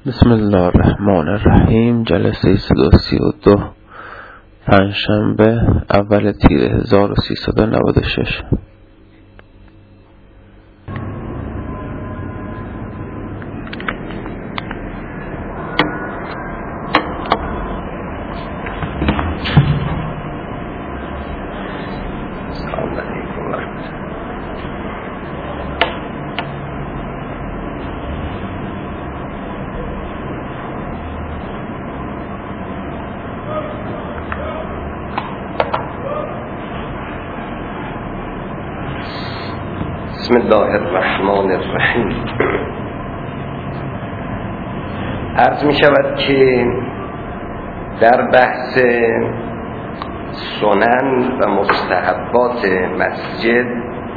بسم الله الرحمن الرحیم. جلسه 132 پنجشنبه اول تیر 1396. بسم الله الرحمن الرحیم. عرض می شود که در بحث سنن و مستحبات مسجد،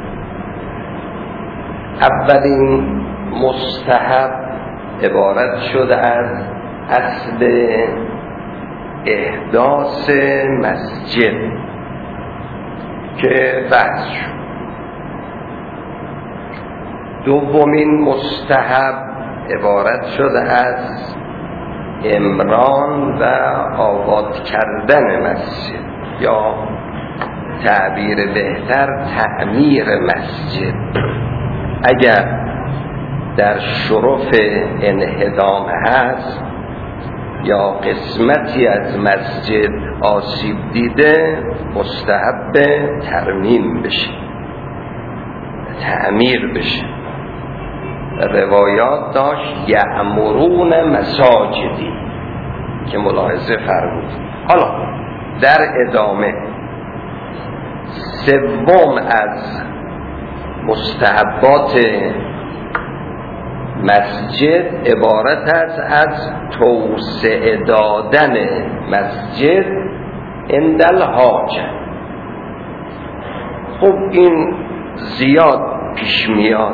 اولین مستحب عبارت شده از اصل احداث مسجد که بحث شد. دومین مستحب عبارت شده از عمران و آباد کردن مسجد، یا تعبیر بهتر تعمیر مسجد. اگر در شرف انهدام هست یا قسمتی از مسجد آسیب دیده، مستحب ترمیم بشه، تعمیر بشه. روایات داشت یعمرون مساجدی که ملاحظه فرمود. حالا در ادامه سوم از مستحبات مسجد عبارت است از توسعه دادن مسجد عند الحاجه. خب این زیاد پیش میاد.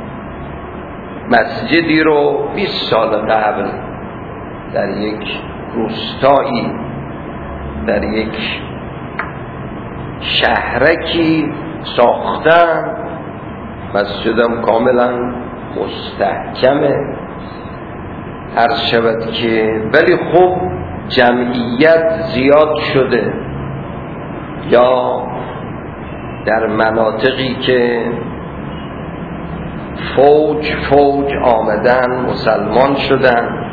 مسجدی رو 20 سال قبل در یک روستایی، در یک شهرکی ساختن، مسجدم کاملا مستحکمه، عرض شود که ولی خب جمعیت زیاد شده، یا در مناطقی که فوج آمدن مسلمان شدن،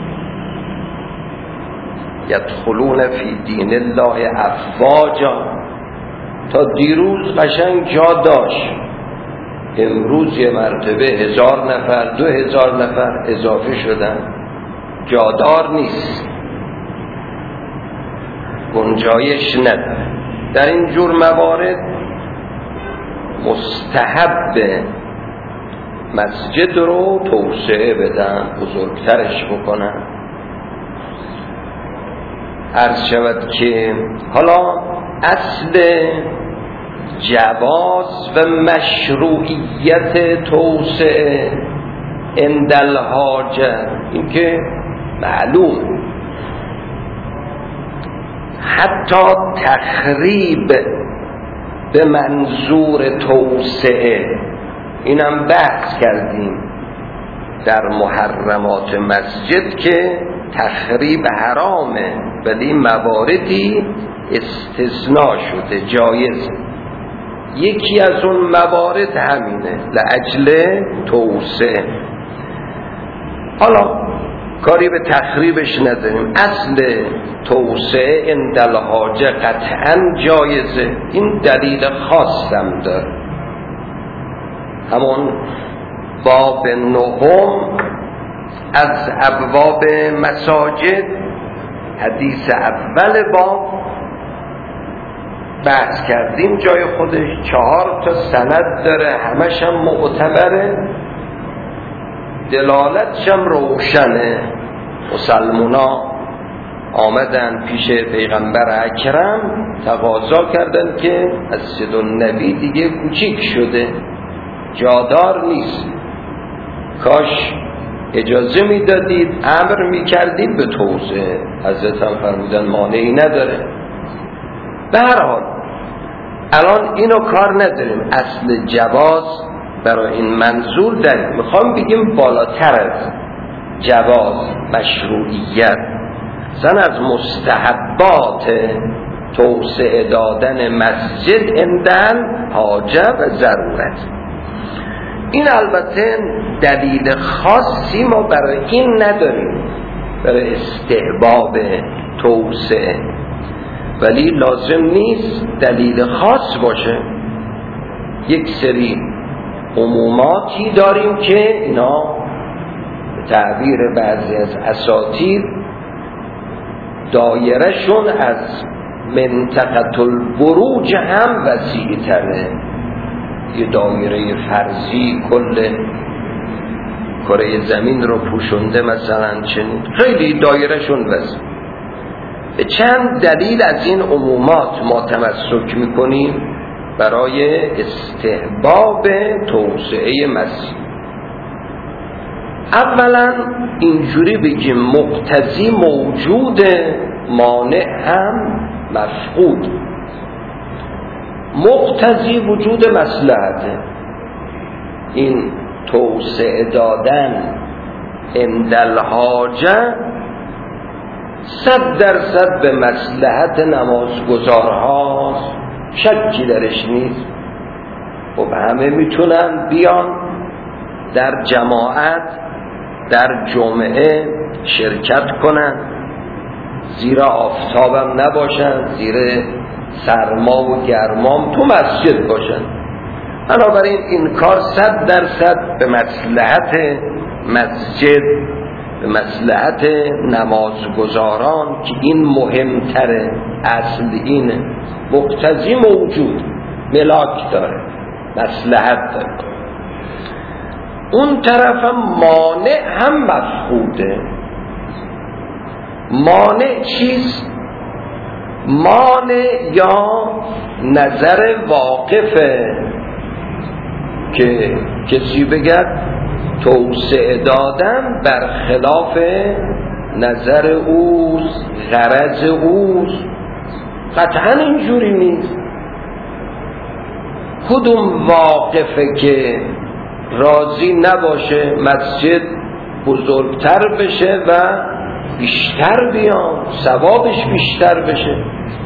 یدخلون فی دین الله افواجا. تا دیروز قشنگ جا داشت، امروز یه مرتبه 1000 نفر 2000 نفر اضافه شدن، جادار نیست، گنجایش نداره. در این جور موارد مستحب مسجد رو توسعه بدن، بزرگترش بکنن. عرض شود که حالا اصل جواز و مشروعیت توسعه عند الحاجه این که معلوم، حتی تخریب به منظور توسعه، اینم بحث کردیم در محرمات مسجد که تخریب حرامه، ولی مواردی استثناء شده، جایز. یکی از اون موارد همینه، لاجل توسعه. حالا کاری به تخریبش نداریم، اصل توسعه عند الحاجه قطعا جایزه. این دلیل خاصم داره، همون باب 9 از ابواب مساجد، حدیث اول باب بحث کردیم، جای خودش 4 تا سند داره، همش هم معتبره، دلالتش هم روشنه. مسلمونا آمدن پیش پیغمبر اکرم، تقاضا کردن که مسجد النبی دیگه کوچیک شده، جادار نیست، کاش اجازه میدادید، امر میکردید به توسعه. حضرت هم فرمودن مانعی نداره. به هر حال الان اینو کار نداریم، اصل جواز برای این منظور داریم. میخوام بگیم بالاتر از جواز، مشروعیت، زن از مستحبات توسعه دادن مسجد عند حاجه و ضرورت. این البته دلیل خاصی ما برای این نداریم، برای استحباب توسعه، ولی لازم نیست دلیل خاص باشه. یک سری عموماتی داریم که اینا به تعبیر بعضی از اساطیر دایرهشون از منطقه البروج هم وسیع تره. یه دایره فرضی کل کره زمین رو پوشونده مثلا، چنین خیلی دایرهشون وسیع. به چند دلیل از این عمومات ما تمسک میکنیم برای استحباب توسعه مسجد. اولا اینجوری بگیم مقتضی موجوده، مانع هم مفقود. مقتضی وجود مصلحته، این توسعه دادن عند الحاجه 100% به مصلحت نمازگزارهاست، شکی درش نیست. خب همه میتونن بیان در جماعت در جمعه شرکت کنن، زیر آفتابم نباشن، زیر سرما و گرمام تو مسجد باشن. بنابراین این کار 100% به مصلحت مسجد، به مصلحت نمازگزاران که این مهمتره. اصل اینه مقتضی موجود، ملاک داره، مصلحت داره. اون طرف هم مانع هم مفقوده. مانع چیست؟ مانع یا نظر واقفه که کسی بگد توسعه دادن برخلاف نظر اوست، غرض اوست. قطعا اینجوری نیست. کدوم واقفه که راضی نباشه مسجد بزرگتر بشه و بیشتر بیان، ثوابش بیشتر بشه؟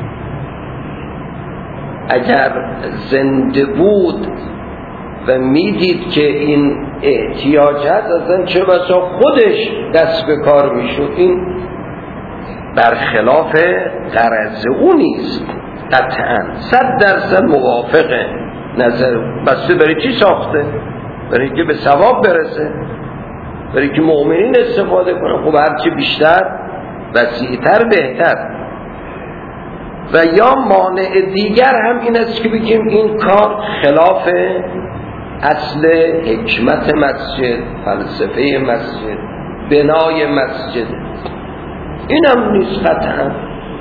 اگر زنده بود و میدید که این احتیاج هست، اصلا چه بسا خودش دست به کار میشد. این برخلاف غرض او نیست. قطعا 100% موافقه نظر. بسته برای چی ساخته؟ برای که به ثواب برسه، برای که مؤمنین استفاده کنه. خب هرچی بیشتر وسیع‌تر بهتر. و یا مانع دیگر هم این است که بگیم این کار خلاف اصل حکمت مسجد، فلسفه مسجد، بنای مسجد. این هم نیست. قطعا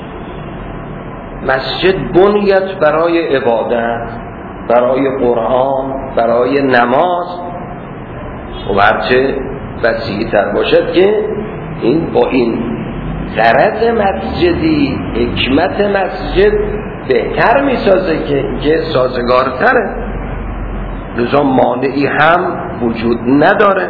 مسجد بنیت برای عبادت، برای قرآن، برای نماز. و هرچه وسیع‌تر باشد که این با این غرض مسجدی، حکمت مسجد بهتر میسازه که سازگارتره. لذا مانعی هم وجود نداره.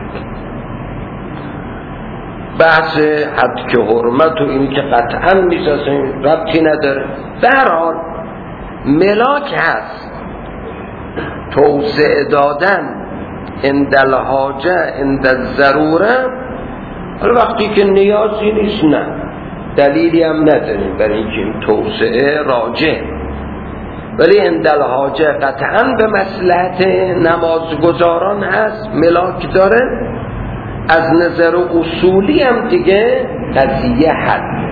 بحث حد که حرمت و اینی که قطعا میسازه ربطی نداره. به هر حال ملاک هست. توسعه دادن عند الحاجه عند الضروره، وقتی که نیازی نیست نه، دلیلی هم نداریم برای اینکه این توسعه راجع. ولی عند الحاجه قطعا به مصلحت نمازگزاران هست، ملاک داره. از نظر اصولی هم دیگه قضیه حد،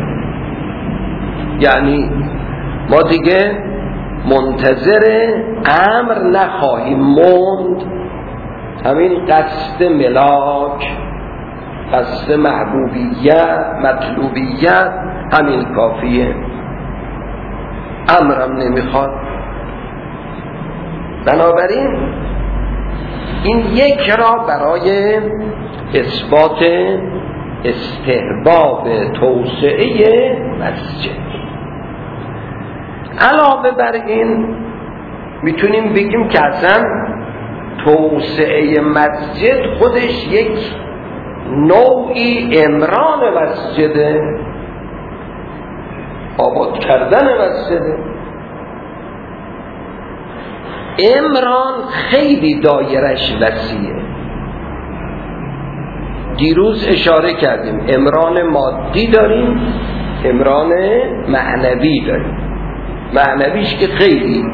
یعنی ما دیگه منتظر امر نخواهیم موند. همین قصد ملاک، قصد محبوبیت، مطلوبیت، همین کافیه. امرم نمیخواد. بنابراین این یک را برای اثبات استحباب توسعه مسجد. علاوه بر این میتونیم بگیم که اصلا توسعه مسجد خودش یک نوعی عمران مسجد، آباد کردن مسجد. عمران خیلی دایرش وسیعه. دیروز اشاره کردیم عمران مادی داریم، عمران معنوی داریم. معنویش که خیلی،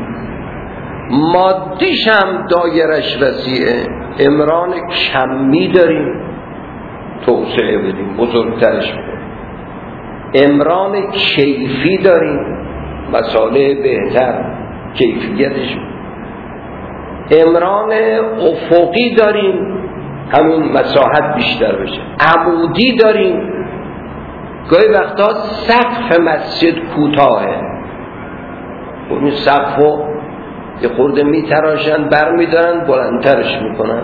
مادیش هم دایرش وسیعه. عمران کمی داریم، توسعه بدیم، بزرگترش بدیم. عمران کیفی داریم، مساله بهتر، کیفیتش. عمران افقی داریم، همین مساحت بیشتر بشه. عمودی داریم، گاهی وقتا سقف مسجد کوتاهه، اون سقفو یه خورده میتراشن بر میدارن بلندترش میکنن.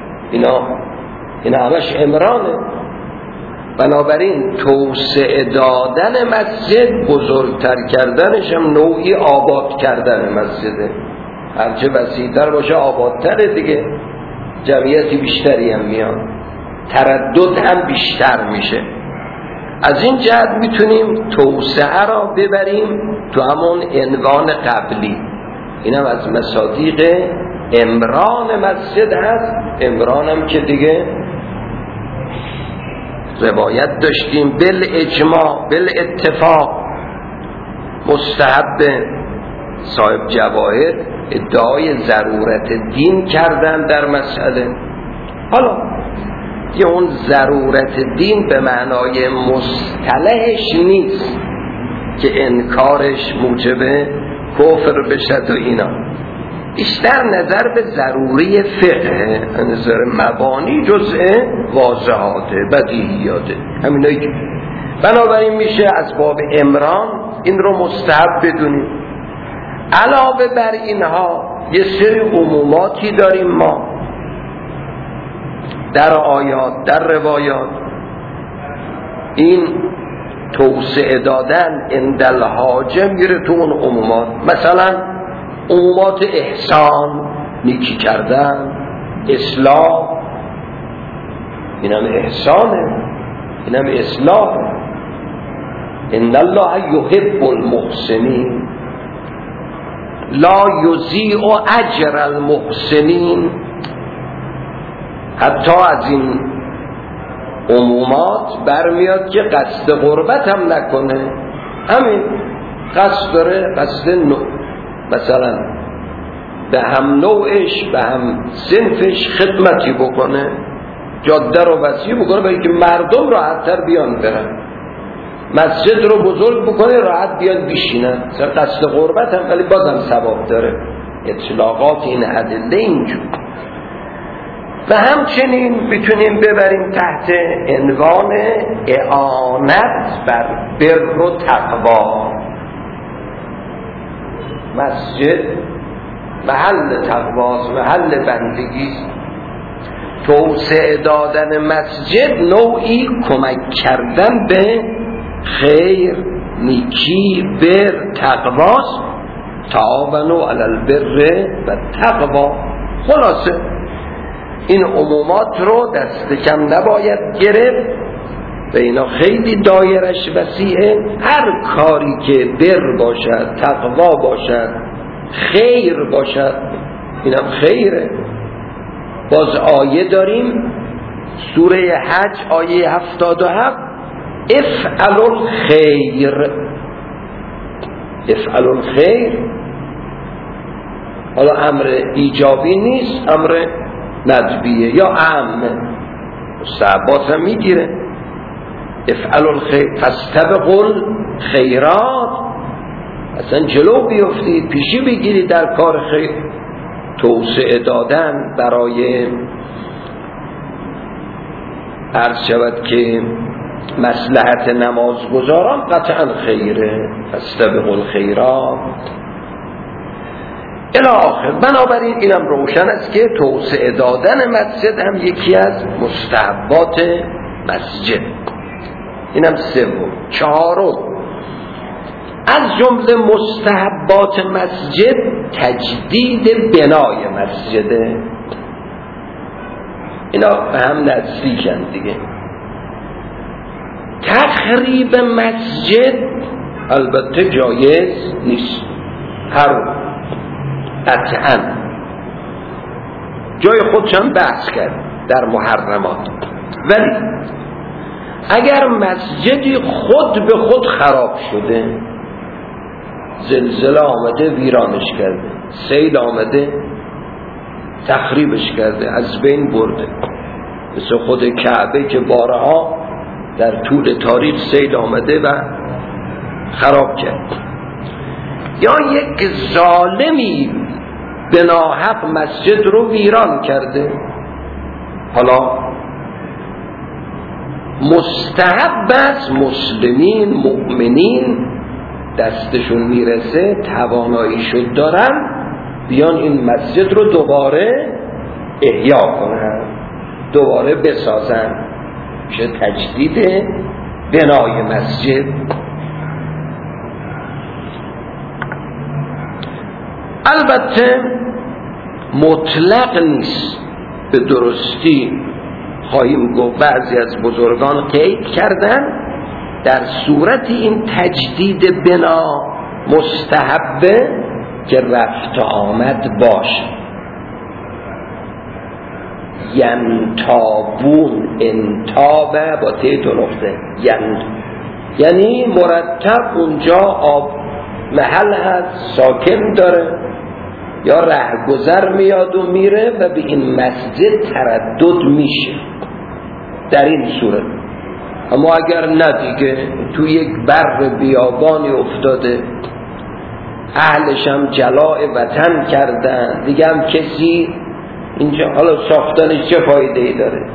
اینا همش عمرانه. بنابراین توسعه دادن مسجد، بزرگتر کردنش هم نوعی آباد کردن مسجده. هرچه وسیع‌تر باشه آبادتره دیگه، جمعیتی بیشتری هم میان، تردد هم بیشتر میشه. از این جهت میتونیم توسعه را ببریم تو همون عنوان قبلی. اینم از مصادیق عمران مسجد هست. عمران هم که دیگه روایت داشتیم بالاجماع بالاتفاق مستحب. صاحب جواهر ادعای ضرورت دین کردن در مسئله. حالا یه اون ضرورت دین به معنای مصطلحش نیست که انکارش موجب کفر بشد و اینا، بیشتر نظر به ضروری فقه، نظر مبانی جزء واضحاته، بدیهیاته، همینایی که بنابراین میشه از باب عمران این رو مستحب بدونیم. علاوه بر اینها یه سری عموماتی داریم ما در آیات، در روایات. این توسعه دادن اندل حاجه میره تو اون عمومات. مثلا عمومات احسان، نیکی کردن، اصلاح، اینم احسانه، اینم اصلاح. ان الله یحب المحسنین لا یضیع اجر المحسنین. حتی از این عمومات برمیاد که قصد غربت هم نکنه، همین قصد داره، قصد مثلا به هم نوعش به هم صنفش خدمتی بکنه، جاده رو وسیع بکنه برای که مردم راحت‌تر بیان برن، مسجد رو بزرگ بکنه راحت بیان بیشینن. قصد غربت هم ولی بازم ثواب داره. اطلاقات این ادله اینجور. و همچنین میتونیم ببریم تحت عنوان اعانت بر بر و تقوا. مسجد محل تقواست، محل بندگیست. توسعه دادن مسجد نوعی کمک کردن به خیر، نیکی، بر، تقواست. تعاونوا علی البر و تقوا. خلاصه این عمومات رو دست کم نباید گرفت و اینا خیلی دایرش وسیعه. هر کاری که بر باشد، تقوا باشد، خیر باشد، اینم خیره. باز آیه داریم سوره حج آیه 77 افعلوا الخیر. افعلوا الخیر حالا امر ایجابی نیست، امر ندبیه یا عامه، مستحبات هم میگیره. افعلوا الخیر فاستبقوا الخیرات، اصلا جلو بیفتید، پیشی بگیرید در کار خیر. توسعه دادن برای عرض شود که مصلحت نمازگزاران قطعا خیره. فاستبقوا الخیرات الی آخر. بنابراین اینم روشن است که توسعه دادن مسجد هم یکی از مستحبات مسجد. اینم سوم. چهارم از جمله مستحبات مسجد تجدید بنای مسجده. اینا به هم نزدیکن دیگه. تخریب مسجد البته جایز نیست، هر قطعا جای خودشان بحث کرد در محرمات. ولی اگر مسجدی خود به خود خراب شده، زلزله آمده ویرانش کرده، سیل آمده تخریبش کرده، از بین برده، مثل خود کعبه که بارها در طول تاریخ سیل آمده و خراب کرد، یا یک ظالمی به ناحق مسجد رو ویران کرده، حالا مستحب است مسلمین مؤمنین دستشون میرسه توانایی شد دارن بیان این مسجد رو دوباره احیا کنن، دوباره بسازن، میشه تجدید بنای مسجد. البته مطلق نیست، به درستی خواهیم گفت بعضی از بزرگان قید کردن در صورت این تجدید بنا مستحبه که رفت آمد باشه. ینتابون، انتابه با ته دو نقطه، یعنی مرتب اونجا آب محل هست، ساکن داره یا رهگذر میاد و میره و به این مسجد تردد میشه در این صورت. اما اگر نه دیگه تو یک بر بیابانی افتاده، اهلش هم جلاء وطن کردن دیگه، هم کسی اینجا حالا ساختنش چه فایده ای داره؟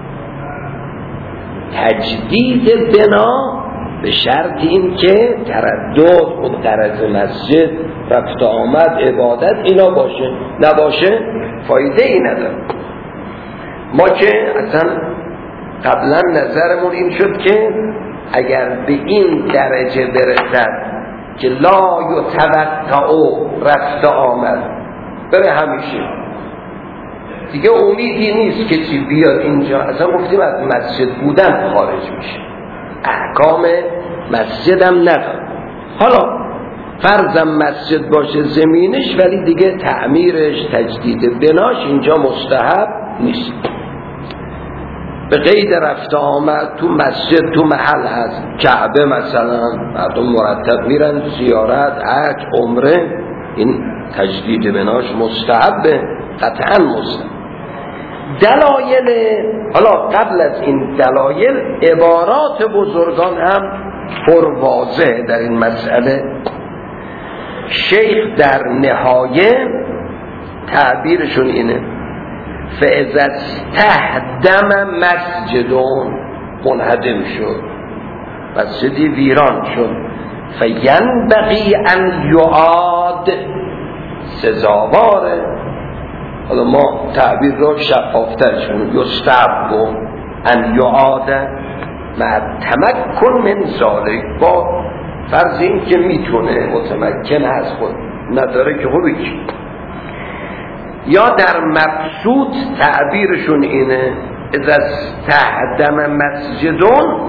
تجدید بنا به شرط این که تردد، اون غرض مسجد، رفت آمد، عبادت اینا باشه، نباشه فایده ای نداره. ما که اصلا قبلا نظرمون این شد که اگر به این درجه برسد که لا یتوقع رفت آمد بره همیشه دیگه امیدی نیست کسی بیاد اینجا، اصلا گفتیم از مسجد بودن خارج میشه، احکام مسجد هم نداره. حالا فرضم مسجد باشه زمینش، ولی دیگه تعمیرش، تجدید بناش اینجا مستحب نیست. به قید رفت آمد تو مسجد تو محل هست، کعبه مثلا مردم مرتب میرن زیارت، حج، عمره، این تجدید بناش مستحبه، قطعا مستحب. دلایل، حالا قبل از این دلایل عبارات بزرگان هم پرواضح در این مسئله. شیخ در نهایه تعبیرشون اینه: فاذا استهدم مسجدون، منهدم شد، مسجدی ویران شد، فینبغی ان یعاد، سزاواره. حالا ما تعبیر رو شفافترش کنیم: یستحب ان یعاد مع تمکن من ذالک، با فرض این که میتونه، متمکن از خود، نداره که خوبی چی. یا در مبسوط تعبیرشون اینه: اذا استهدم مسجدون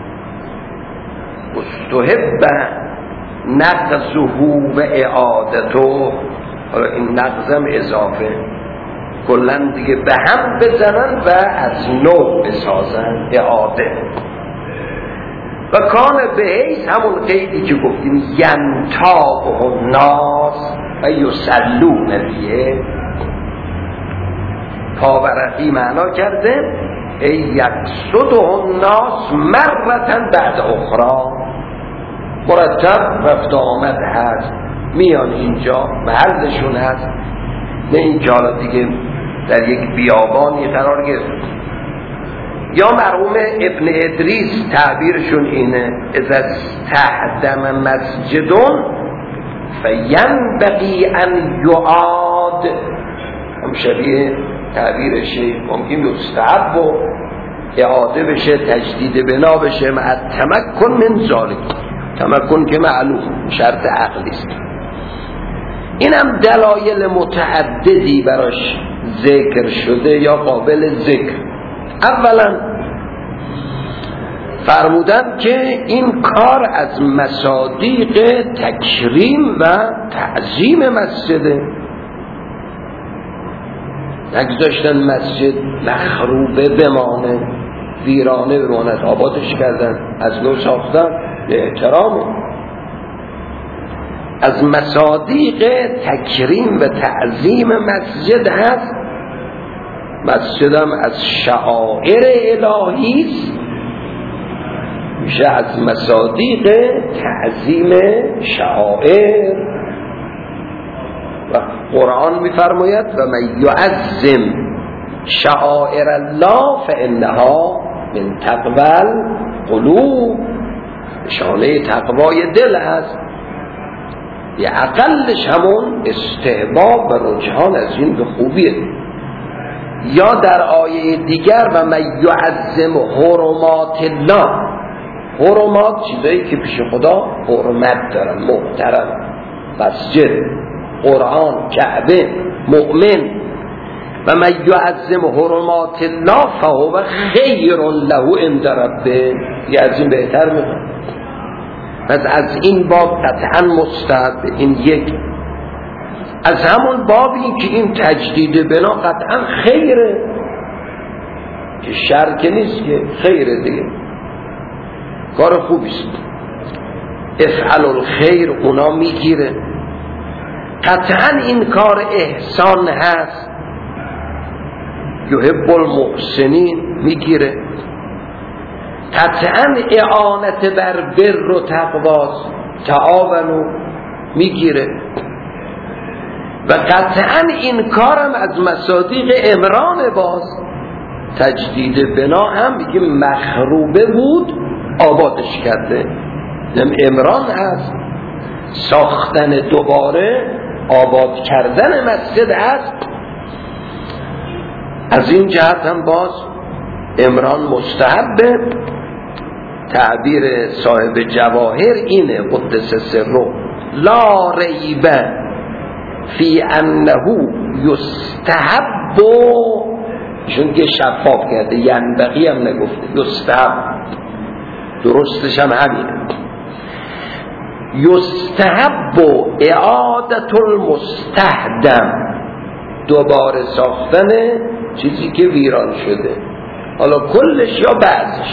استحب نقضه و اعادته. حالا این نقضم اضافه، کلن دیگه به هم بزنن و از نو بسازن، اعاده. و کان به حیث همون قیدی که گفتیم ینتابه الناس و یصلون بیه، پاورقی معنا کرده ای یقصده الناس مرتا بعد اخرى، مرتب رفت آمد هست، میان اینجا محلشون هست، نه اینجا دیگه در یک بیابانی قرار گرفت. یا مرحوم ابن ادریس تعبیرشون اینه: اذا استهدم مسجدون فینبغی ان یعاد، هم شبیه تعبیرشه، ممکن یستحب و اعاده بشه، تجدید بنا بشه، مع تمکن من ذالک، تمکن که معلوم شرط عقلی است. این هم دلایل متعددی براش ذکر شده یا قابل ذکر. اولا فرمودن که این کار از مصادیق تکریم و تعظیم مسجده. نگذاشتن مسجد مخروبه بمانه، ویرانه بماند، آبادش کردن، از نو ساختن به احترامه. از مصادیق تکریم و تعظیم مسجد هست. مسجدم از شعائر الهی است، میشه از مصادیق تعظیم شعائر. و قرآن میفرماید و من یعظم شعائر الله فانها من تقوی القلوب، نشانه تقوای دل هست. یه اقلش همون استحباب و رجحان از این به خوبیه. یا در آیه دیگر و من یعظم حرمات الله، حرمات چیزایی که پیش خدا حرمت دارن، محترم، مسجد، قرآن، کعبه، مؤمن. و من یعظم حرمات الله فهو خیر له عند ربه، یه از این بهتر میکنه. پس از این باب قطعا مستحب. این یک. از همون بابی که این تجدید بنا قطعا خیره، که شر که نیست، که خیره دیگه، کار خوبیست. افعل الخیر اونا میگیره. قطعا این کار احسان هست، یحب المحسنین میگیره. قطعا اعانت بر بر و تقواست، تعاونو میگیره. و قطعا این کارم از مصادیق عمران باز، تجدید بنا هم میگه مخروبه بود آبادش کرده، عمران هست، ساختن دوباره، آباد کردن مسجد هست. از این جهت هم باز عمران مستحبه. تعبیر صاحب جواهر اینه قدس سره، لا ریب فی انه یستحب، چون که شفاف کرده، ینبغی هم نگفته، یستحب، درستش هم همینه. یستحب اعادت المستهدم، دوباره ساختن چیزی که ویران شده، حالا کلش یا بعضش.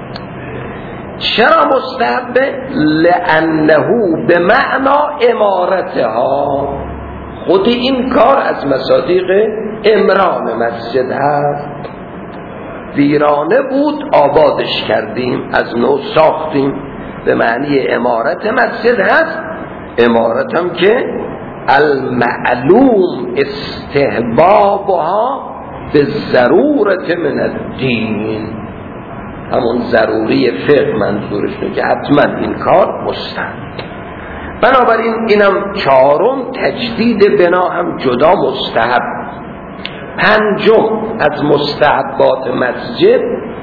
چرا مستحبه؟ لانه به معنا امارتها، خود این کار از مصادیق عمران مسجد هست. ویرانه بود آبادش کردیم، از نو ساختیم، به معنی امارت مسجد هست. امارت هم که المعلوم استحبابها به ضرورت من الدین، همون ضروری فقه منظورشونه که حتما این کار مستحب. بنابراین اینم چهارم، تجدید بنا هم جدا مستحب. پنجم از مستحبات مسجد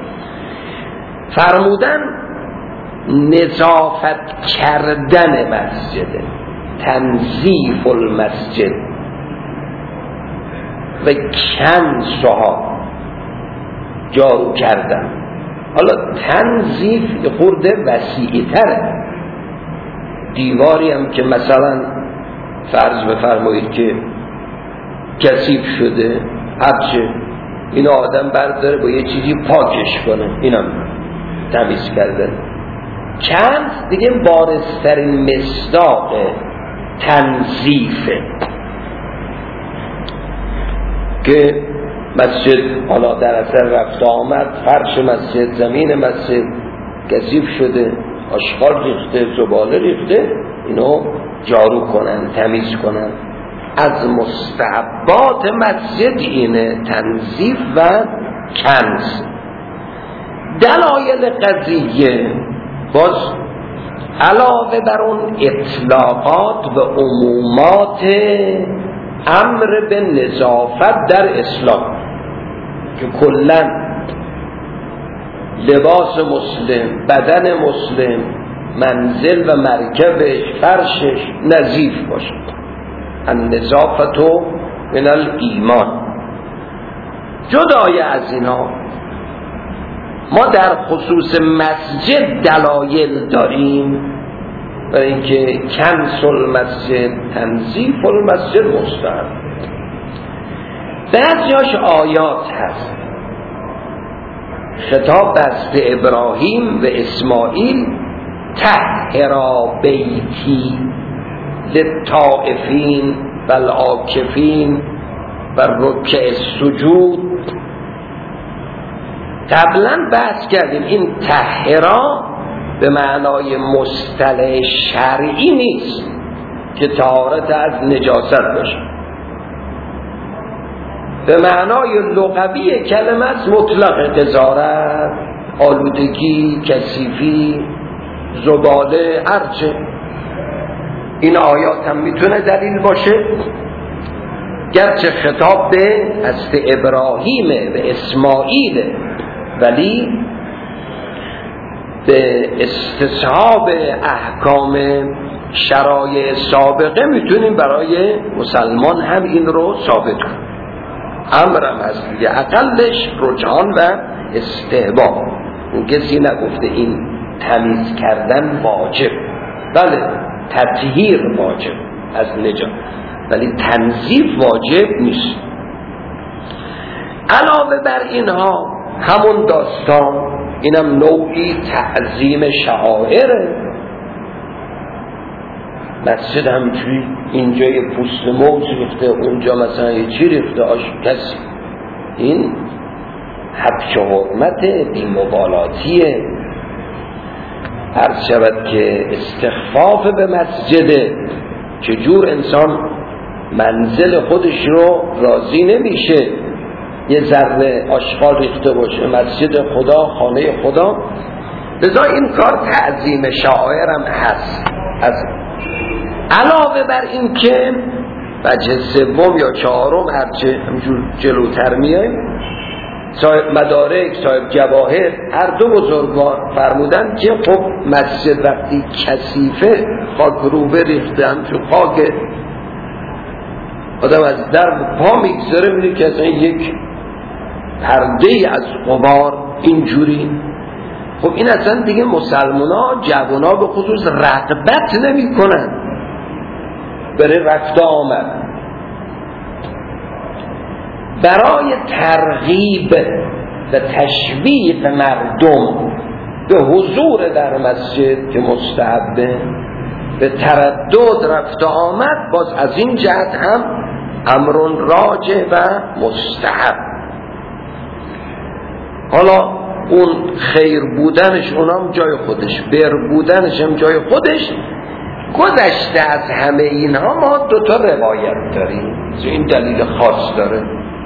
فرمودن نظافت کردن مسجد، تنظیف المسجد و کنسها، جارو کردن. حالا تنظیف خورده وسیعی تره. دیواری هم که مثلا فرض بفرمایید که کثیف شده، هرچه این آدم برداره با یه چیزی پاکش کنه، اینم تمیز کرده. چند دیگه بارزترین مصداق تنظیفه که مسجد حالا در اثر رفت آمد، فرش مسجد، زمین مسجد کثیف شده، آشغال ریخته، زباله ریخته، اینو جارو کنن، تمیز کنن. از مستحبات مسجد اینه، تنظیف و کنس. دلایل قضیه باز علاوه بر اون اطلاقات و عمومات امر به نظافت در اسلام که کلن لباس مسلم، بدن مسلم، منزل و مرکبش، فرشش نظیف باشد. النظافت من الایمان. جدای از اینا ما در خصوص مسجد دلایل داریم برای اینکه کنس المسجد تنظیف المسجد مستحب. بعضیاش آیات هست خطاب است به ابراهیم و اسماعیل طهرا بیتی للطائفین و العاکفین و رکع السجود. قبلا بحث کردیم این طهرا به معنای مصطلح شرعی نیست که طهارت از نجاست باشه، به معنای لغوی کلمه است مطلق قذارت، آلودگی، کثیفی، زباله، هرچه. این آیات هم میتونه دلیل باشه، گرچه خطاب به حضرت ابراهیم و اسماعیل، ولی به استصحاب احکام شرایع سابقه میتونیم برای مسلمان هم این رو ثابت کنیم. امرم هست دیگه، اقلش رجحان و استحباب. اون کسی نگفته این تمیز کردن واجب، بله تطهیر واجب از نجات، ولی تنظیف واجب نیست. علاوه بر اینها همون داستان، اینم نوعی تعظیم شعائره. مسجد همینجوری اینجا یه پوست موز ریخته، اونجا مثلا یه چی ریخته، کسی این حبش حرمت بی‌مبالاتیه. عرض شود که استخفاف به مسجده، چجور انسان منزل خودش رو راضی نمیشه یه ذره آشغال ریخته باشه، مسجد خدا، خانه خدا. لذا این کار تعظیم شعائر هم هست. از علاوه بر این که وجه سوم یا چهارم هرچه همجور جلوتر میایم، صاحب مدارک، صاحب جواهر، هر دو بزرگوار فرمودن که خب مسجد وقتی کثیفه، خاک روبه ریخته، همچون خاک آدم از در پا میگذاره میده که اصلا یک پرده از غبار اینجوری. خب این اصلا دیگه مسلمان ها، جوان ها به خصوص رغبت نمی کنن برای رفت آمد. برای ترغیب و تشویق مردم به حضور در مسجد که مستحبه، به تردد رفت آمد، باز از این جهت هم امر راجع و مستحب. حالا اون خیر بودنش اونم جای خودش، بر بودنش هم جای خودش. گذشته از همه اینها ما دوتا روایت داریم، این دلیل خاص داره.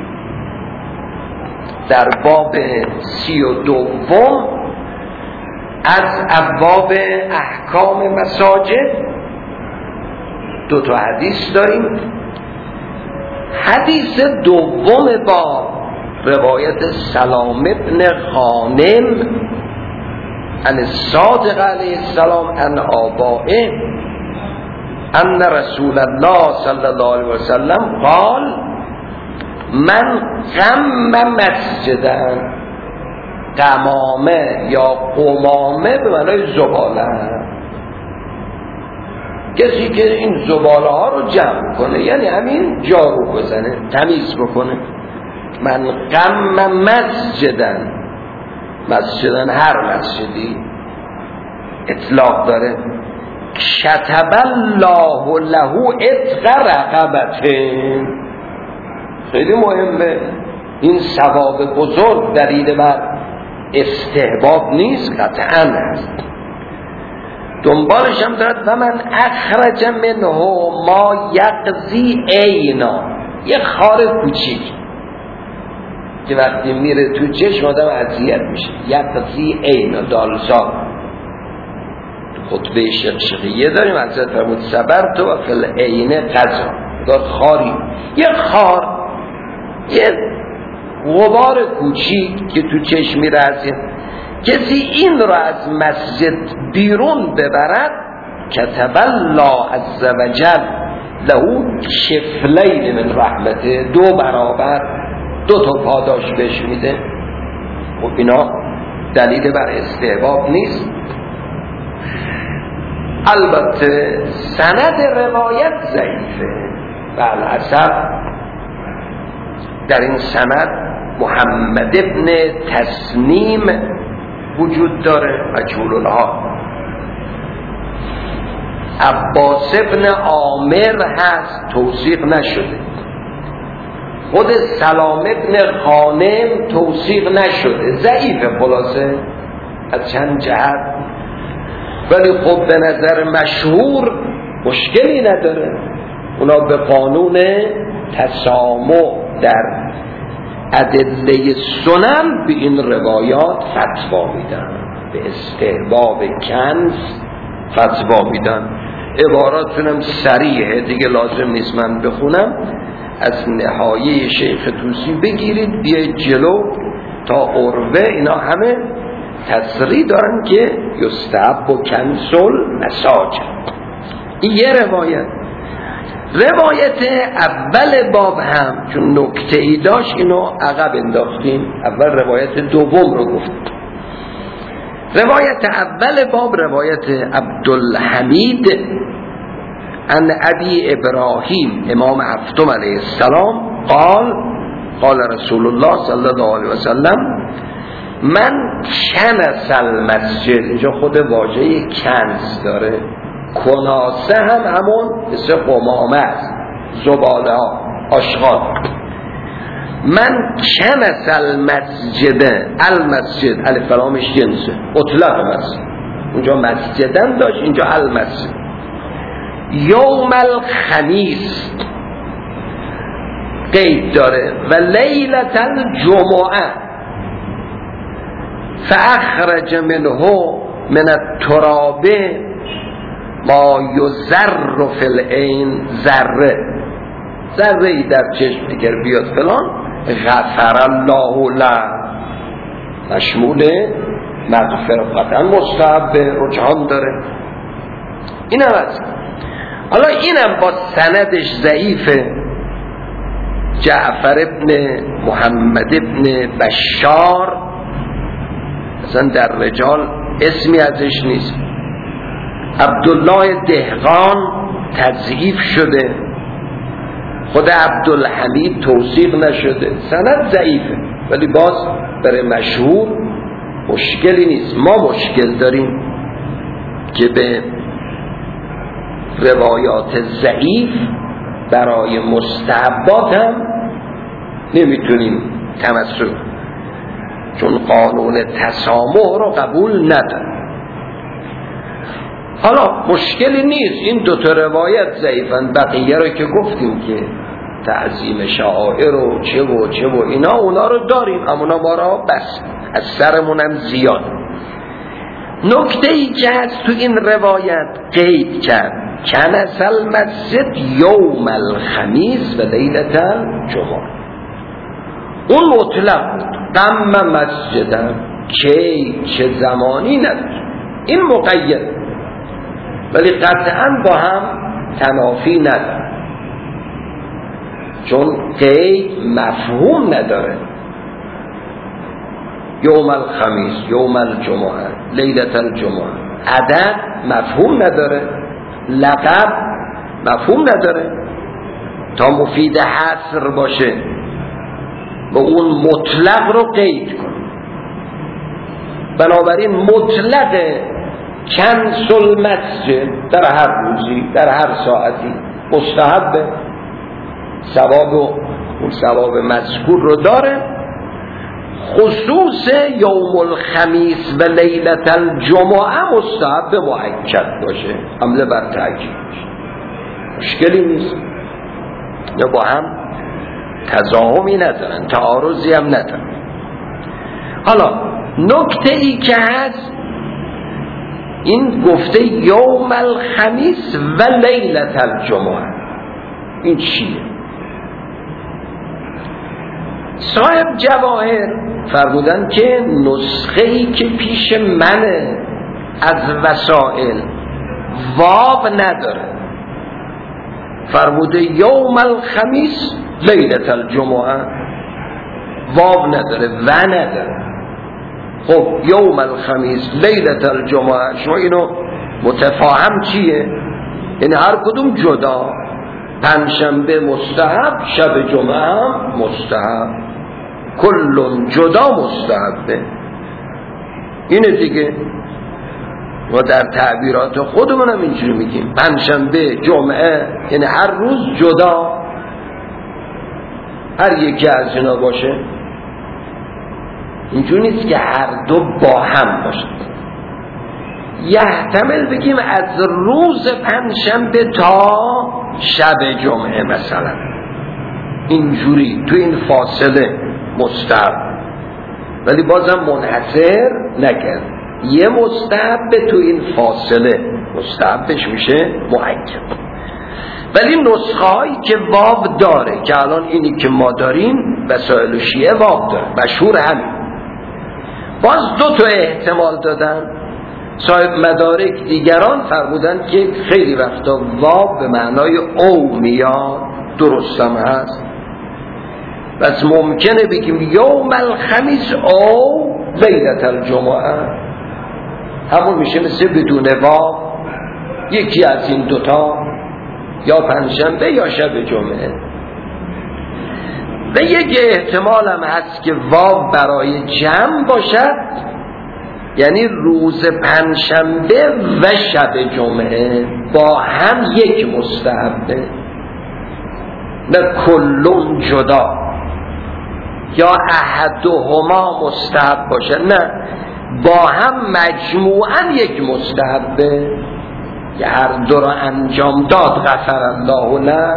در باب 32 از ابواب احکام مساجد دوتا حدیث داریم. حدیث دوم باب روایت سلام ابن غانم عن الصادق علیه السلام عن آبائه ان رسول الله صلی الله علیه وسلم قال من قم مسجدن، قمامه یا قمامه به معنای زباله، کسی که این زباله ها رو جمع کنه، یعنی همین جارو بزنه، تمیز بکنه. من قم مسجدن، مسجدن هر مسجدی اطلاق داره. کتب الله له عتق رقبته، خیلی مهمه. این ثواب بزرگ دلیل بر استحباب نیست، قطعا هست. دنبالش هم دارد و من اخرج منه ما یقضی عینا، یه خار کوچیک که وقتی میره تو چشم آدم اذیت میشه. یقضی عینا، دالسا خطبه شقشقیه داریم، حضرت فرمود صبرت و فی العین قضا، دار خاری، یه خار، یه غبار کوچیک که تو چشم میره. کسی این رو از مسجد بیرون ببرد، کتب الله عز وجل له کفلین من رحمته، 2 برابر 2 تا پاداش بهش میده. و اینا دلیل بر استحباب نیست. البته سند روایت ضعیفه. بالعکس در این سند محمد ابن تسنیم وجود داره، مجهول الحال. عباس ابن عامر هست، توثیق نشده. خود سلام ابن خانم توثیق نشده، ضعیفه خلاصه از چند جهت. ولی خب به نظر مشهور مشکلی نداره. اونا به قانون تسامح در ادله سنن به این روایات فتوا میدن، به استحباب کنز فتوا میدن. عباراتشون هم صریحه، دیگه لازم نیست من بخونم. از نهایه شیخ طوسی بگیرید بیاید جلو تا عروه، اینا همه تصریح دارن که یستحب و کنسل مساج. این یه روایت. روایت اول باب هم چون نکته ای داشت اینو عقب انداختیم، اول روایت دوم رو گفتیم. روایت اول باب روایت عبدالحمید عن ابی ابراهیم امام هفتم علیه السلام قال رسول الله صلی الله علیه وسلم من کنس المسجد. اینجا خود واژه کنس داره. کناسه هم همون مثل قمامه است، زباله ها، آشغال. من کنس المسجد الف لامش جنسه، اطلاق مسجد. اونجا مسجدن داشت، اینجا المسجد. یوم الخمیس قید داره و لیلت الجمعه فاخرج منه من التراب ما یزر فی العین، ذره ای در چشم اگر بیاد فلان غفر الله له، مشمول مغفرت مستحب رجحان داره. این هم هست. حالا اینم با سندش ضعیفه. جعفر ابن محمد ابن بشار اصلا در رجال اسمی ازش نیست. عبدالله دهقان تضعیف شده، خود عبدالحمید توثیق نشده، سند ضعیفه. ولی باز برای مشهور مشکلی نیست. ما مشکل داریم که به روایات ضعیف برای مستحبات هم نمیتونیم تمسک، چون قانون تسامح رو قبول نداره. حالا مشکلی نیست، این 2 تا روایت ضعیفن، بقیه رو که گفتیم که تعظیم شعائر و چه و اینا، اونا رو داریم، امونا ما را بس از سرمون هم زیاد. نکته ای که هست تو این روایت قید کرد کنس المسجد یوم الخمیس و لیلت الجمعه. اون مطلق بود، قم مسجدم کی چه زمانی نداره، این مقید، ولی قطعا با هم تنافی نداره، چون قید مفهوم نداره. یوم الخمیس، یوم الجمعه، لیلت الجمعه، عدد مفهوم نداره، لقب مفهوم نداره. تا مفید حصر باشه و اون مطلق رو قید کن. بنابراین مطلق کنسل مسجد در هر روزی در هر ساعتی مستحبه، اون ثواب مذکور رو داره. خصوص یوم الخمیس و لیلت الجمعه مستحب مؤکد باشه، حمله بر تأکید باشه، مشکلی نیست. یا با هم تضاهمی ندارن، تعارضی هم ندارن. حالا نکته ای که هست این گفته یوم الخمیس و لیلت الجمعه، این چیه؟ صاحب جواهر فرمودن که نسخه ای که پیش منه از وسائل واو نداره، فرموده یوم الخمیس لیلت الجمعه. واو نداره و نداره. خب یوم الخمیس لیلة الجمعه، شما اینو متفاهم چیه؟ یعنی هر کدوم جدا، پنجشنبه مستحب، شب جمعه هم مستحب، کلون جدا مستحبه. اینه دیگه. و در تعبیرات خودمون هم اینجوری میگیم، پنجشنبه جمعه یعنی هر روز جدا، هر یکی از اینا باشه. اینجوری نیست که هر دو با هم باشه. یحتمل بگیم از روز پنجشنبه تا شب جمعه مثلا، اینجوری تو این فاصله مستحب، ولی بازم منحصر نکرد. یه مستحب تو این فاصله مستحبش میشه مؤکد. ولی نسخه هایی که واو داره، که الان اینی که ما داریم وسائل شیعه واو داره، مشهور همین. باز دو تا احتمال دادن صاحب مدارک، دیگران فرمودن که خیلی وقتا واو به معنای او میاد، درست هم هست. بس ممکنه بگیم یوم الخمیس او لیلة الجمعه، همون میشه مثل بدون واو، یکی از این دوتا، یا پنجشنبه یا شب جمعه. و یک احتمال هم هست که واو برای جمع باشد، یعنی روز پنجشنبه و شب جمعه با هم یک مستحبه، نه کلون جدا، یا احدهما مستحب باشه، نه با هم مجموعاً یک مستحبه که هر دو را انجام داد غفر الله، نه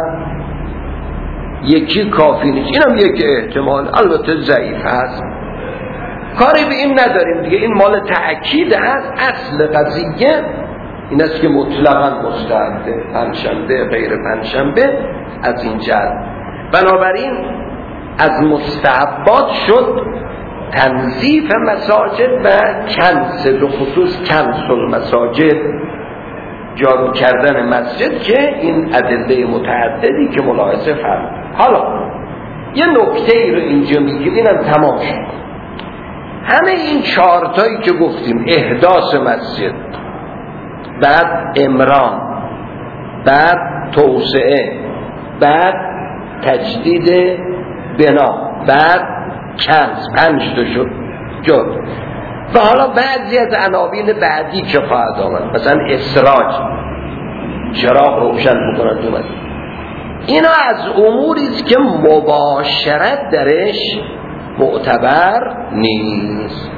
یکی کافی نیست. اینم یک احتمال، البته ضعیف هست، کاری به این نداریم دیگه. این مال تأکید هست. اصل قضیه این است که مطلقاً مستحبه، پنجشنبه غیر پنجشنبه از این جهت. بنابراین از مستحبات شد تنظیف مساجد و کنسل، به خصوص کنسل مساجد، جارو کردن مسجد، که این ادله متعددی که ملاحظه فرمود. حالا یه نکته ای رو اینجا میگیم، اینم تمام شد. همه این چهارتایی که گفتیم، احداث مسجد، بعد امران، بعد توسعه، بعد تجدید بنا، بعد کنز، 5 تا شد جد. و حالا بعضی از عناوین بعدی که خواهد آمد، مثلا اسراج، چراغ روشن بکنن تو مسجد، اینا از اموری است که مباشرت درش معتبر نیست.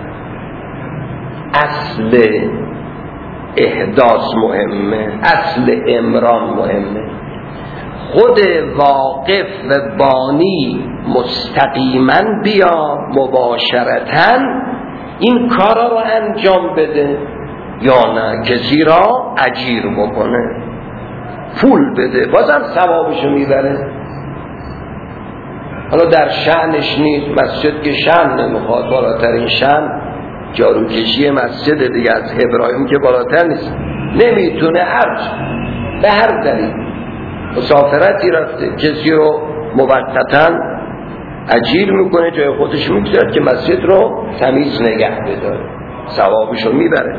اصل احداث مهمه، اصل امران مهمه. خود واقف و بانی مستقیما بیا مباشرتاً این کارا رو انجام بده، یا نه کسی را اجیر بکنه، پول بده، بازم ثوابشو میبره. حالا در شأنش نیست، مسجد که شأن نمیخواد، بالاترین شأن جاروکشی مسجد دیگه، از ابراهیم که بالاتر نیست، نمیتونه به هر دلیل مسافرتی رفته، کسی رو موقتاً اجیر میکنه، جای خودش میگذارد که مسجد رو تمیز نگه بداره، ثوابشو میبره.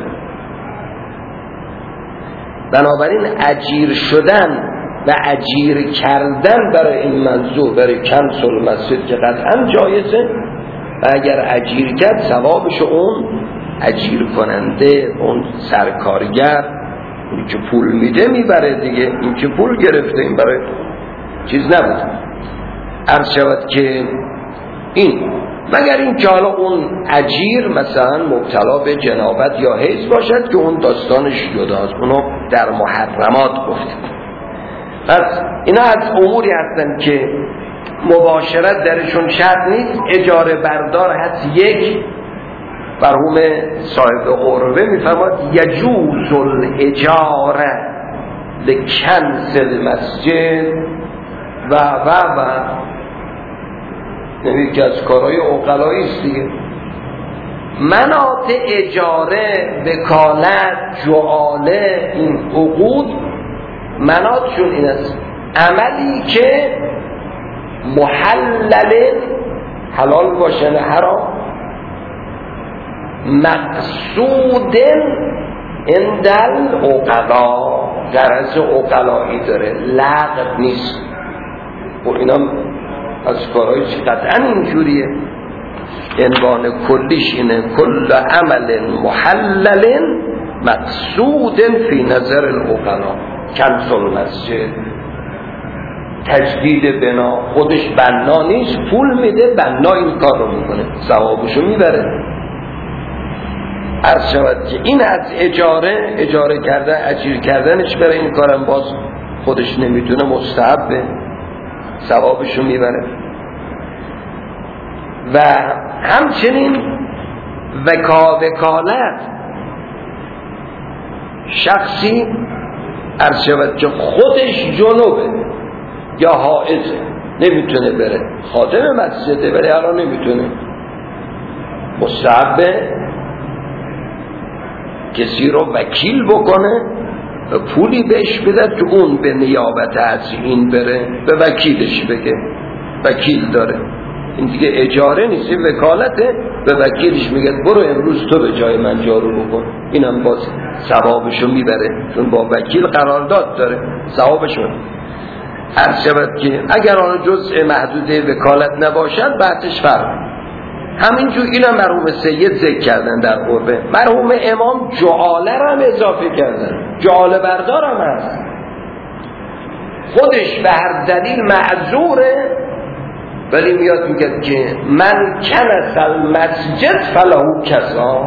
بنابراین اجیر شدن و اجیر کردن برای این منظور، برای کنسل مسجد که قطعا جایزه، و اگر اجیر کرد ثوابشو اون اجیر کننده، اون سرکارگر، اونی که پول میده میبره دیگه. این که پول گرفته، این برای چیز نبود. عرض شود که این، مگر این که حالا اون اجیر مثلا مبتلا به جنابت یا حیض باشد که اون داستانش جداست، اونو در محرمات گفتیم. پس اینا از اموری هستن که مباشرت درشون شرط نیست. اجاره بردار هست. یک مرحوم صاحب قروه میفرماد یجوز الاجاره لکنز المسجد و نمید که از کارهای عقلایی است دیگه. مناط اجاره، وکالت، جعاله، این عقود مناطشون این است: عملی که محلل حلال باشه نه حرام. مقصود اندل عقلا، غرض عقلایی داره، لغو نیست. و اینا از کارهایی که قطعا اینجوریه. عنوان کلیش اینه کل عمل محلل مقصود فی نظر العقلا. کنز المسجد، تجدید بنا، خودش بنا نیست، پول میده بنا این کار رو میکنه، ثوابشو میبره. عرض شود که این از اجاره کردن، اجیر کردنش برای این کارم باز خودش نمیتونه، مستحبه، ثوابشو میبره. و همچنین وکالت، شخصی عرض شود که خودش جنوبه یا حائضه نمیتونه بره، خادم مسجده ولی الان نمیتونه، مستحبه کسی رو وکیل بکنه و پولی بهش بده که اون به نیابت از این بره به وکیلش بگه وکیل داره. این دیگه اجاره نیست، این وکالته. به وکیلش میگه برو امروز تو به جای من جارو بکن، اینم باز ثوابشو میبره چون با وکیل قرارداد داره، ثوابشو. عرض شود که اگر آن جزء محدوده وکالت نباشد بعدش فرق. همینجور اینم مرحوم سید ذکر کردن در قربه. مرحوم امام جعاله هم اضافه کردن، جعاله بردار هم هست، خودش به هر دلیل معذوره ولی میاد میگه که من کنس المسجد فلهو کذا،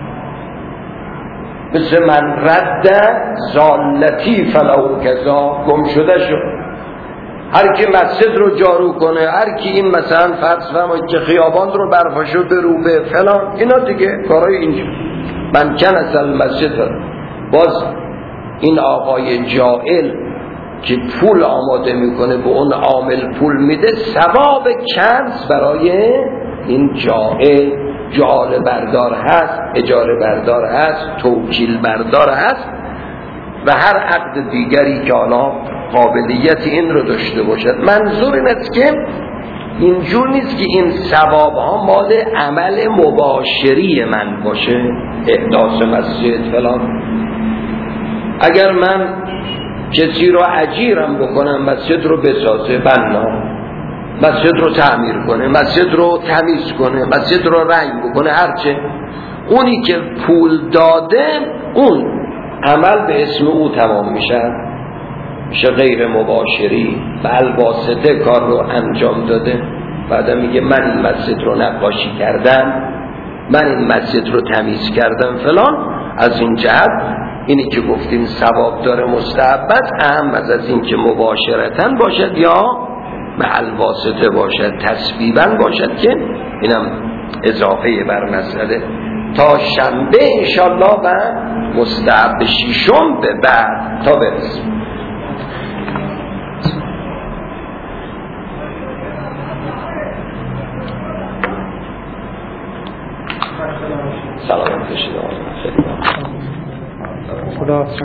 مثل من رد زالتی فلهو کذا، گم شده شد. هر کی مسجد رو جارو کنه، هر کی این مثلا فرض فرمایید که خیابان رو برفاشو بروبه فلان، اینا دیگه کارهای اینجور. من کنس المسجد، باز این آقای جائل که پول آماده میکنه به اون عامل پول میده، ثواب کنز برای این جعاله بردار هست، اجاره بردار هست، توکیل بردار هست و هر عقد دیگری که حالا قابلیت این رو داشته باشد. منظور این است که اینجور نیست که این ثواب ها مال عمل مباشری من باشه، احداث مسجد فلان. اگر من کسی رو اجیرم بکنم مسجد رو بسازه، بنا مسجد رو تعمیر کنه، مسجد رو تمیز کنه، مسجد رو رنگ بکنه، هرچه، اونی که پول داده اون عمل به اسم او تمام میشه غیر مباشری، بالواسطه کار رو انجام داده. بعدا میگه من این مسجد رو نقاشی کردم، من این مسجد رو تمیز کردم فلان. از این جهت اینی که گفتیم ثواب داره مستحبت، اهم از این که مباشرتاً باشد یا بالواسطه باشد، تسبیباً باشد، که اینم اضافه بر مسئله. تا شنبه انشالله و مستحب ششم به بعد تا برسیم. سلام باشید. خدا